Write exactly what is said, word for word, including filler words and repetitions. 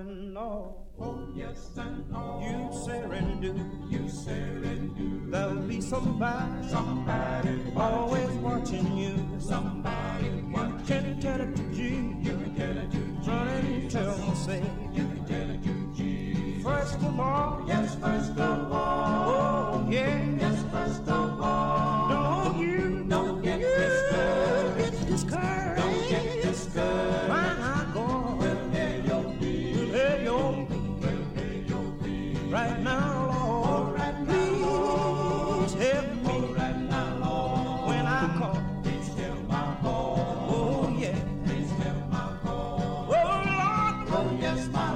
and no. Oh, yes and no. You say and do. You say and do. There'll be somebody, somebody always watching you. Somebody watching you. Can tell it to G. You can tell it to G. Run and tell me, say. You can tell it to G. First of all, yes, first of all. Oh, yeah. Yes, first of all. Don't you, don't get you discouraged. Get discouraged. Don't get discouraged. My God. We'll pay your fee. We'll pay your fee. We'll pay your fee. Right now, Lord. Oh, right now, Lord. Please help me. Oh, right now, Lord. When I call. Please hear my call. Oh, yeah. Please hear my call. Oh, Lord. Oh, yes, my